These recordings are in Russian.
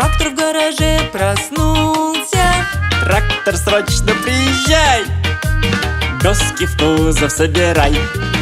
Трактор в гараже проснулся. Трактор, срочно приезжай, доски в кузов собирай.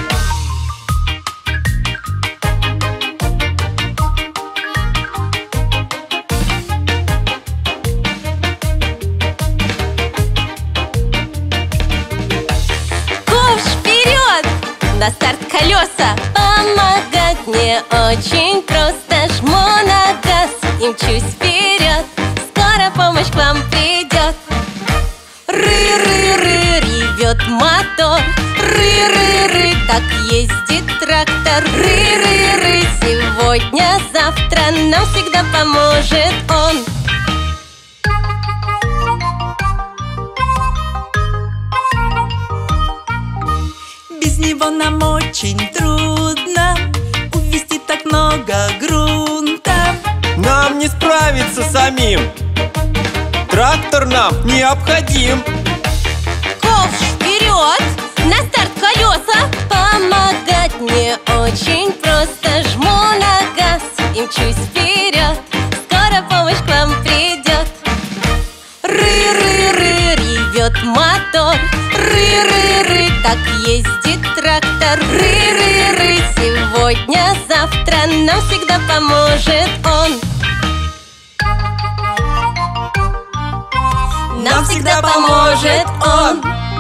Ковш, вперед! На старт колеса! Помогать мне очень просто. Жму на газ и мчусь вперед. Скоро помощь к вам придет. Ры-ры-ры, ревет мотор. Ры-ры-ры, так ездит трактор. Ры-ры-ры, сегодня, завтра нам всегда поможет он. Без него нам очень трудно увезти так много грунта. Нам не справиться самим, трактор нам необходим. Ковш, вперед! На старт колеса! Помогать мне очень просто. Жму на газ и мчусь вперед. Скоро помощь к вам придет. Ры-ры-ры, ревет мотор. Ры-ры-ры, так ездит трактор. Ры-ры-ры, сегодня, завтра нам всегда поможет он. Нам всегда поможет он.